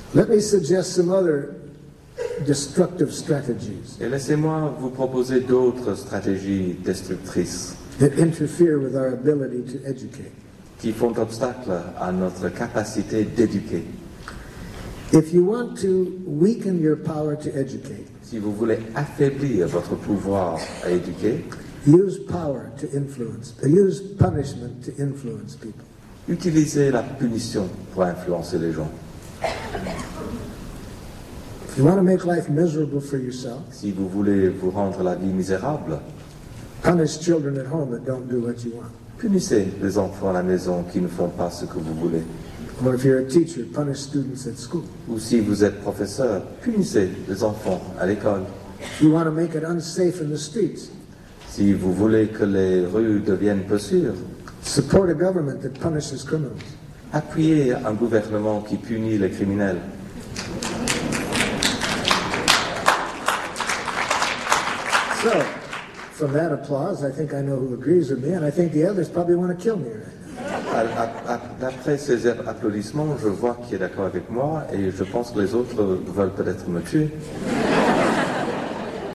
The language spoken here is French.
Let me suggest some other destructive strategies Et laissez-moi vous proposer d'autres stratégies destructrices that interfere with our ability to educate. qui font obstacle à notre capacité d'éduquer. If you want to weaken your power to educate, Si vous voulez affaiblir votre pouvoir à éduquer, use power to influence, use punishment to influence people. utilisez la punition pour influencer les gens. If you want to make life miserable for yourself, Si vous voulez vous rendre la vie misérable, punish children at home that don't do what you want. punissez les enfants à la maison qui ne font pas ce que vous voulez. Or if you're a teacher, punish students at school. Ou si vous êtes professeur, punissez les enfants à l'école. If you want to make it unsafe in the streets, Si vous voulez que les rues deviennent peu sûres, support a government that punishes criminals. appuyez un gouvernement qui punit les criminels. So, from that applause, I think I know who agrees with me, and I think the others probably want to kill me right now. D'après ces applaudissements, je vois qui est d'accord avec moi et je pense que les autres veulent peut-être me tuer.